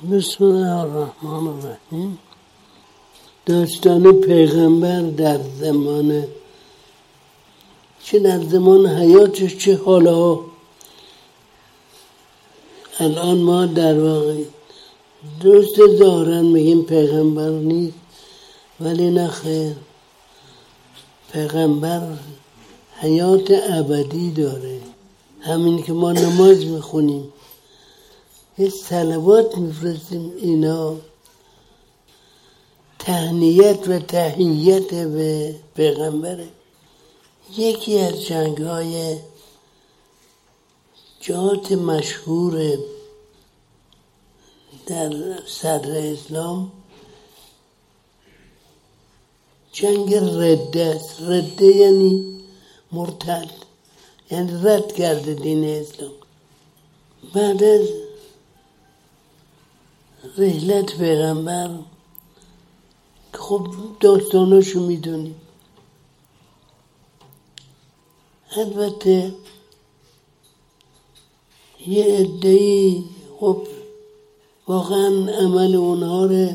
بسم الله الرحمن الرحیم. داستان پیغمبر در زمان چه در زمان حیاتش چه حالا. الان ما در واقع درست ظاهرا میگیم پیغمبر نیست، ولی نه خیر، پیغمبر حیات ابدی داره. همین که ما نماز میخونیم، یه صلوات میفرستیم، اینا تهنیت و تحیت به پیغمبره. یکی از جنگ‌های جهات مشهور در صدر اسلام جنگ رده است. رده یعنی مرتد، یعنی رد کرده دین اسلام. بعد از رحلت پیغمبر، خب داستاناشو میدونیم. البته یه عده‌ای خب واقعا عمل اونها رو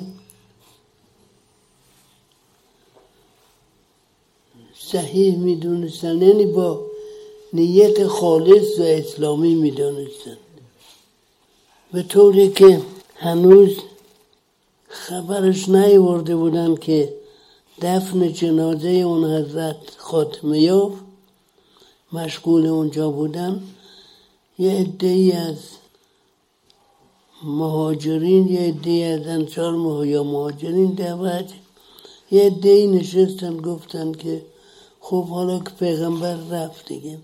صحیح میدونستن، یعنی با نیت خالص و اسلامی میدونستن، به طوری که هنوز خبرش نیاورده بودن که دفن جنازه اون حضرت خاتمه یافت، مشغول اونجا بودن. یه عده‌ای از مهاجرین، یه عده‌ای از انصار یا مهاجرین در یه عده‌ای نشستن گفتن که خب حالا که پیغمبر رفت دیگه،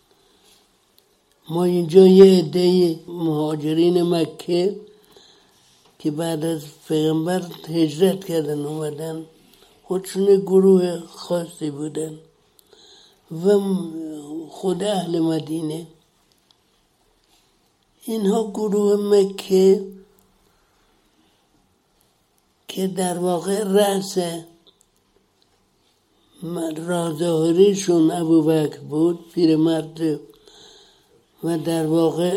ما اینجا یه عده‌ای مهاجرین مکه که بعد از پیغمبر هجرت کردن اومدن، خودشون گروه خاصی بودن، و خود اهل مدینه. اینها گروه مکه که در واقع رأس رازاهریشون ابوبکر بود، پیرمرد، و در واقع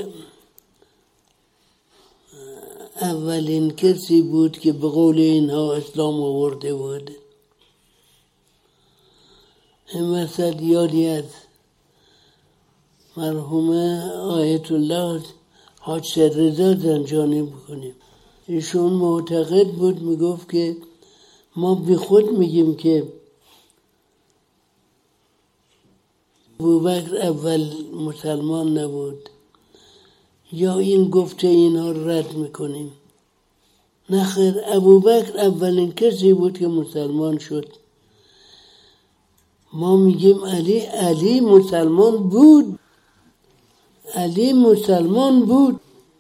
اولین کسی بود که به قول اینها اسلام آورده بود. این وسط یادی از مرحومه آیت الله حاج رضا زنجانی بکنیم. ایشون معتقد بود، میگفت که ما بی خود میگیم که ابوبکر اول مسلمان نبود، یا این گفته اینها رد میکنیم. نه خیر، ابوبکر اولین کسی بود که مسلمان شد. ما میگیم علی مسلمان بود، علی مسلمان بود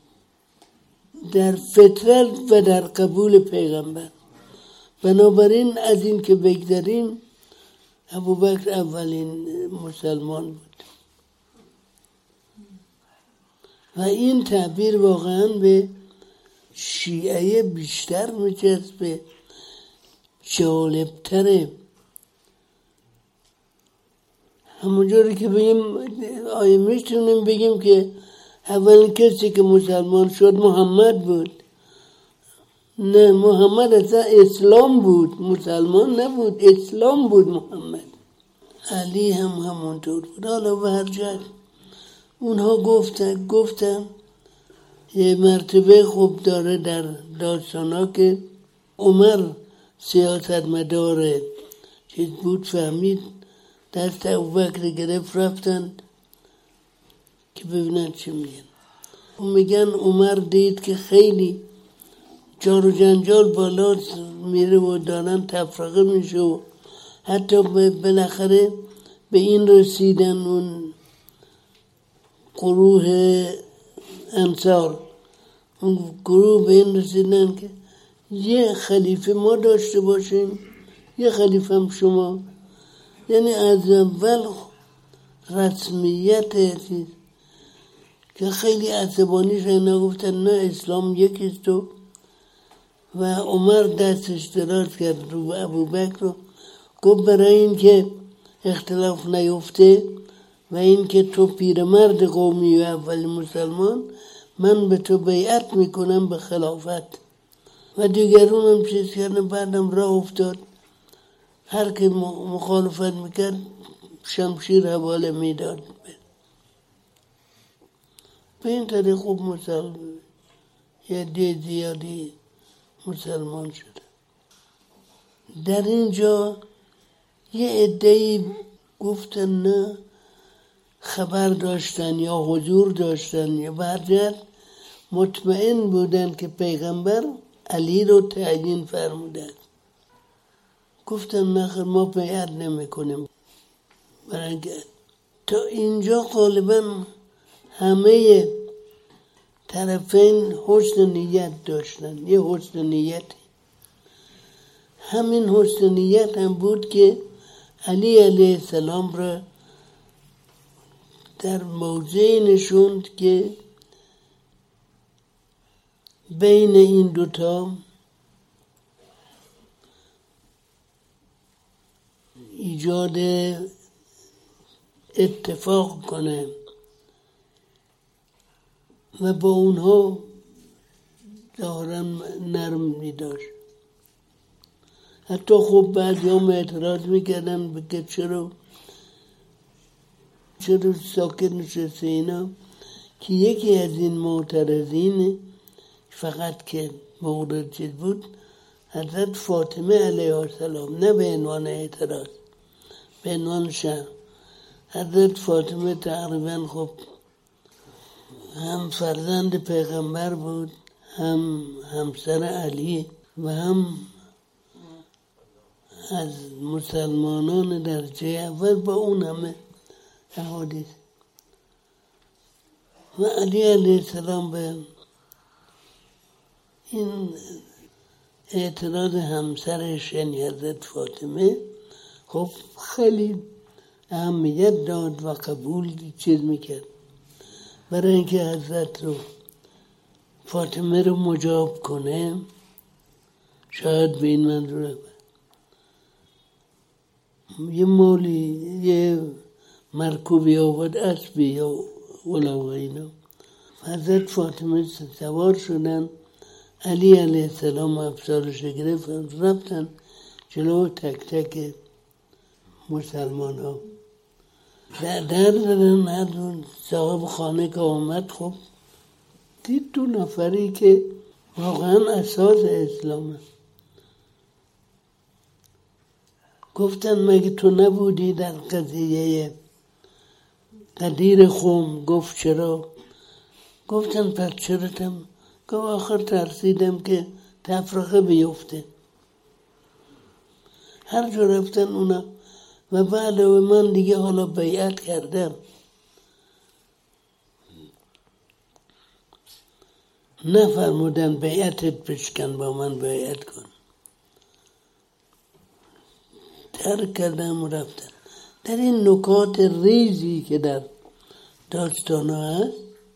در فطرت و در قبول پیغمبر. بنابراین از این که بگذاریم، ابوبکر اولین مسلمان بود. و این تعبیر واقعا به شیعه بیشتر میچسبه، جالبتره. همونجوری که بگیم آیا میتونیم بگیم که اولین کسی که مسلمان شد محمد بود؟ نه، محمد اصلا اسلام بود، مسلمان نبود، اسلام بود محمد. علی هم همونطور بود. حالا به هر جهت اونها گفتن یه مرتبه خوب داره در داستانا که عمر سیاستمدار چیز بود، فهمید، دست ابوبکر گرفت، رفتن که ببینن چی میگن. میگن عمر دید که خیلی جار و جنجال بالا میره و دارن تفرقه میشه، و حتی بالاخره به این رسیدن اون گروه انصار، اون گروه به این رسیدن که یه خلیفه ما داشته باشیم، یه خلیفه هم شما. یعنی از اول رسمیت چیز که خیلی عصبانی شدن، گفتن نه اسلام یکیست. و عمر دستش دراز کرد رو ابوبکر رو، گفت برای این که اختلاف نیفته و این که تو پیرمرد قومی و اول مسلمان، من به تو بیعت میکنم به خلافت. و دیگرون هم چیز کردن. بعدم راه افتاد، هر که مخالفت میکرد شمشیر حواله میداد. به این طریق خوب یه عده زیادی مسلمان شد. در اینجا یه عده‌ای گفتن نه، خبر داشتن یا حضور داشتن یا برجت مطمئن بودن که پیغمبر علی رو تعیین فرمودن. گفتن نخیر ما بیعت نمی کنیم. تا اینجا غالبا همه طرفین حسن نیت داشتن. یه حسن نیتی، همین حسن نیت هم بود که علی علیه السلام را در موضعی نشوند که بین این دوتا ایجاد اتفاق کنه و با اونها ظاهراً نرم می داشت. حتی خب بعضی هم اعتراض میکردن بگه چرا ساکت نشسته اینا، که یکی از این معترضین فقط که مورد چیز بود حضرت فاطمه علیه السلام، نه به عنوان اعتراض، به عنوان شرم. حضرت فاطمه تقریبا خب هم فرزند پیغمبر بود، هم همسر علی و هم از مسلمانان درجه اول با اون همه احادیث. و علی علیه السلام به این اعتراض همسرش یعنی حضرت فاطمه خب خیلی اهمیت داد و قبول چیز میکرد، برای اینکه حضرت رو فاطمه رو مجاب کنه. شاید به این منظوره یه مولی یه مرکوبی آورد، اسبی یا غلام اینا، حضرت فاطمه سوار شدن، علی علیه السلام افسارش گرفت، رفتن جلو تک تک مسلمان ها در دادن. هر صاحب خانه که آمد خب دید دو نفری که واقعا اساس اسلامه. گفتن مگه تو نبودی در قضیه قدیر خم؟ گفت چرا؟ گفتن پس چراتم؟ گفت آخر ترسیدم که تفرقه بیفته. هر جا رفتن اونا و بعد من دیگه حالا بیعت کردم. نفرمودن بیعتت بشکن، با من بیعت کن. ترک کردم و رفتن. در این نکات ریزی که در داستان ها هست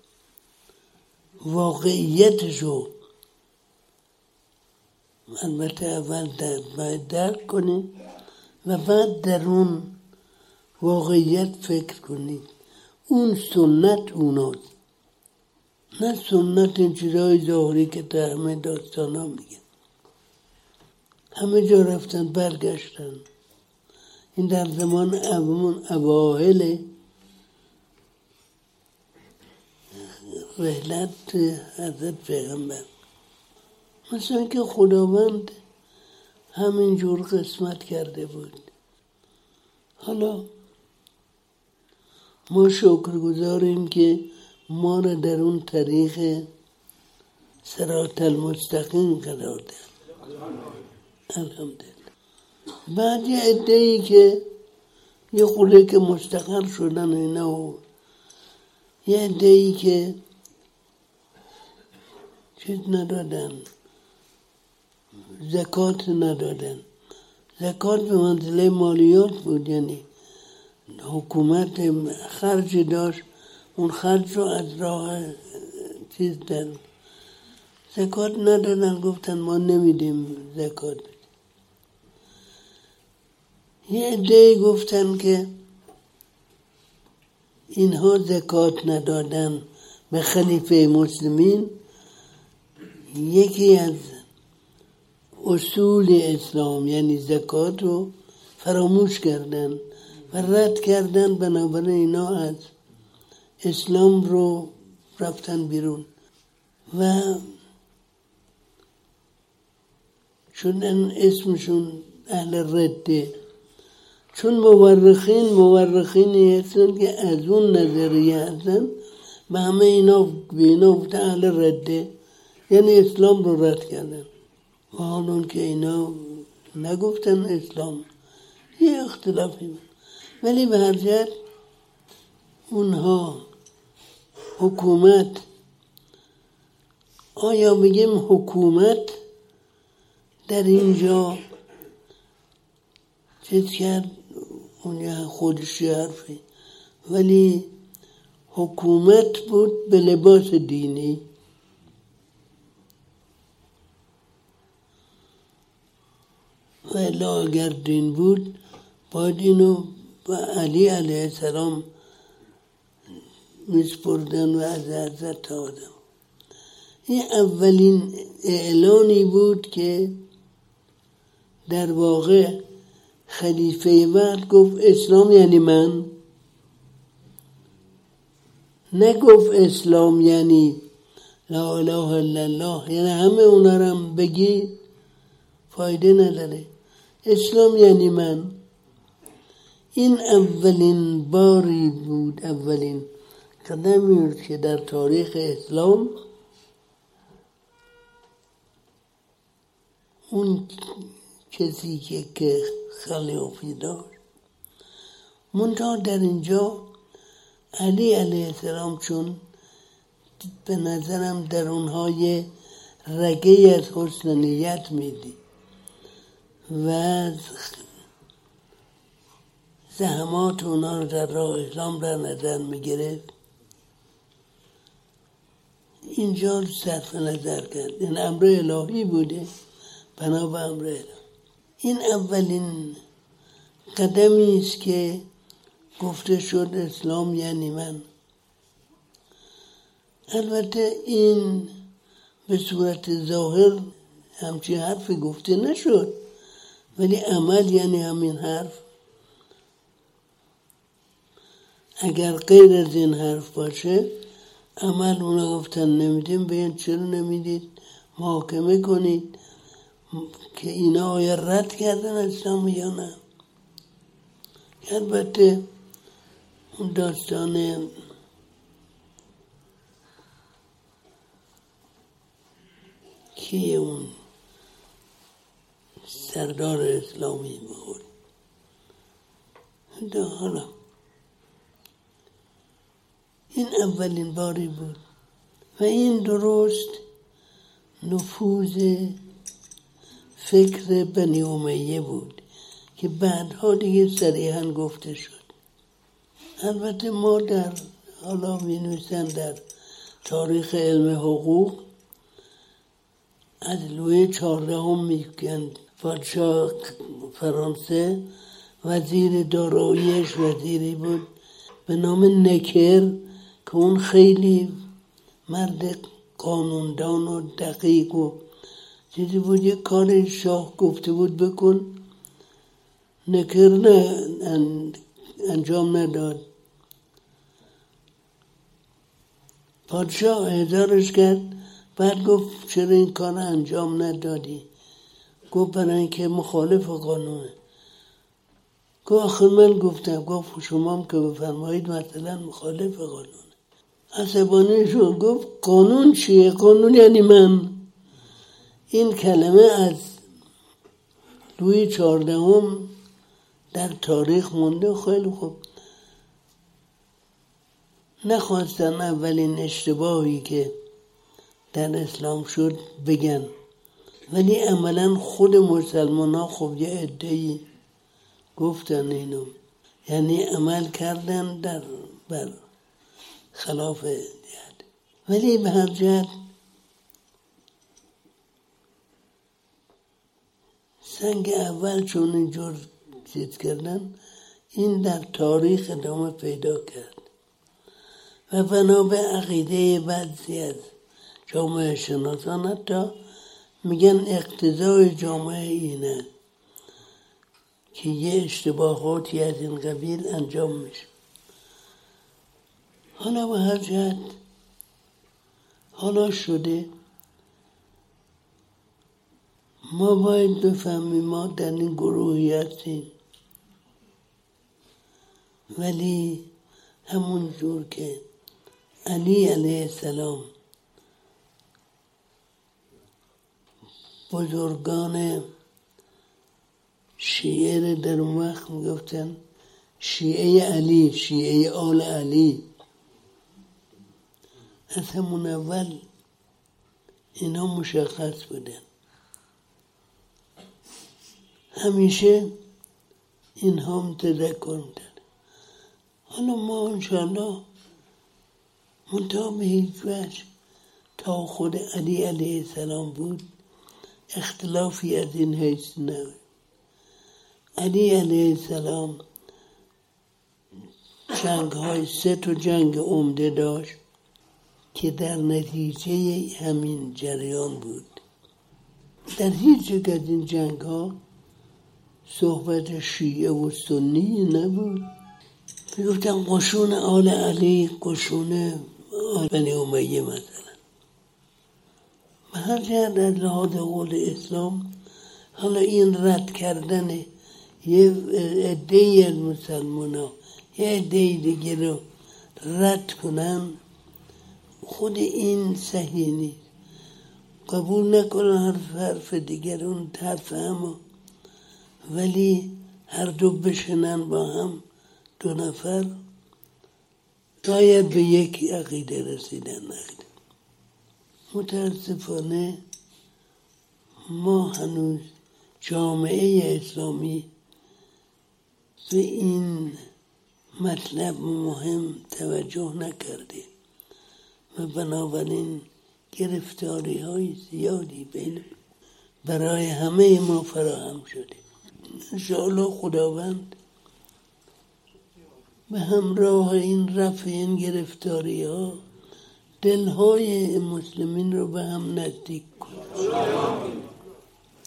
واقعیتشو البته اول باید درک کنید و بعد در اون واقعیت فکر کنید. اون سنت اوناست، نه سنت این چیزهای ظاهری که در همه داستان ها میگن. همه جا رفتن برگشتن. این در زمان اوائل رحلت حضرت پیغمبر، مثلا که خداوند همینجور قسمت کرده بود. حالا ما شکرگزاریم که ما را در اون طریق صراط المستقیم قرار داد. الحمدلله. بعد یه عده‌ای که یه خوله که مستقر شدن اینا و یه عده‌ای که چیز ندادن، زکات ندادن. زکات به منزله مالیات بود، یعنی حکومت خرج داشت، اون خرج رو از راه چیز دادن. زکات ندادن، گفتن ما نمیدیم زکات. یه عده‌ای گفتن که اینها زکات ندادن به خلیفه مسلمین یکی از اصول اسلام یعنی زکات رو فراموش کردن و رد کردن، بنابراین اینا از اسلام رو رفتن بیرون و شدن اسمشون اهل رده. چون مورخینی هستن که از اون نظریه هستن به همه اینا گفتن اهل رده، یعنی اسلام رو رد کردن. و حالون که اینا نگفتن اسلام، یه اختلافی بود، ولی به هر جهت اونها حکومت، آیا بگیم حکومت در اینجا چیز کرد، اون خودش حرفی، ولی حکومت بود به لباس دینی. و الا اگر دین بود باید اینو به علی علیه السلام میسپردن و از حضرت آدم. این اولین اعلانی بود که در واقع خلیفه وقت گفت اسلام یعنی من، نگفت اسلام یعنی لا اله الا الله، یعنی همه اونا رو هم بگی فایده نداره، اسلام یعنی من. این اولین باری بود، اولین قدمی بود که در تاریخ اسلام اون کسی که خلافی داشت. منتها در اینجا علی علیه السلام چون به نظرم در اونها یه رگه از حسن نیت میدی و زحمات اونا رو در راه اسلام در نظر میگرفت، اینجا صرف نظر کرد. این امر الهی بوده، بنا به امر الهی. این اولین قدمی است که گفته شد اسلام یعنی من. البته این به صورت ظاهر همچین حرفی گفته نشد، ولی عمل یعنی همین حرف. اگر غیر از این حرف باشه عمل اونا گفتن نمیدیم، بگن چرا نمیدید، محاکمه کنید که اینا آیا رد کردن اسلام یا نه. البته اون داستان کیه اون سردار اسلامی بود، حالا این اولین باری بود و این درست نفوذ فکر بنی امیه بود که بعدها دیگه صریحاً گفته شد. البته ما در حالا می‌نویسن در تاریخ علم حقوق از لویی 14 میگن پادشاه فرانسه وزیر داراییش وزیری بود به نام نکر که اون خیلی مرد قانوندان و دقیق و چیزی بود. یک کار شاه گفته بود بکن، نکر نه انجام نداد. پادشاه احضارش کرد، بعد گفت چرا این کار انجام ندادی؟ گفت برای اینکه مخالف قانونه. گفت آخر من گفتم. گفت شما هم که بفرمایید مثلا مخالف قانونه. عصبانی شد، گفت قانون چیه؟ قانون یعنی من. این کلمه از لویی 14 در تاریخ مونده. خیلی خوب، نخواستن اولین اشتباهی که در اسلام شد بگن، ولی عملا خود مسلمان ها خب یه عده‌ای گفتن اینو، یعنی عمل کردن بر خلاف جهت. ولی به هر جهت سنگ اول چون اینجور چیز کردن، این در تاریخ ادامه پیدا کرد و بنا به عقیده بعضی از جامعه شناسان حتی میگن اقتضای جامعه اینه که یه اشتباهاتی از این قبیل انجام میشه. حالا به هر جهت حالا شده، ما باید بفهمیم ما در این گروهی هستیم، ولی همون جور که علی علیه السلام بزرگان شیعه رو در اون وقت میگفتن شیعه علی، شیعه آل علی، از همون اول اینا مشخص بودن. همیشه این هم تذکر میدن. حالا ما انشاءالله منتها به هیچ وجه تا خود علی علیه السلام بود اختلافی از این حیث نبود. علی علیه السلام سه جنگ عمده داشت که در نتیجه همین جریان بود. در هیچ یک از این جنگ ها صحبت شیعه و سنی نبود. میگفتن قشون آل علی، قشون آل بنی امیه مثلا. به هر جهت از لحاظ قول اسلام حالا این رد کردن یه عده‌ای از مسلمان‌ها یه عده دیگه رو رد کنن، خود این صحیح نیست. قبول نکنن حرف دیگر اون حرف همه، ولی هر دو بشنن با هم، دو نفر شاید به یک عقیده رسیدن. متاسفانه ما هنوز جامعه اسلامی به این مطلب مهم توجه نکرده و بنابراین گرفتاری های زیادی برای همه ما فراهم شده. انشاءالله خداوند به همراه این رفع این گرفتاری ها دلهای مسلمین رو به هم نزدیک کند.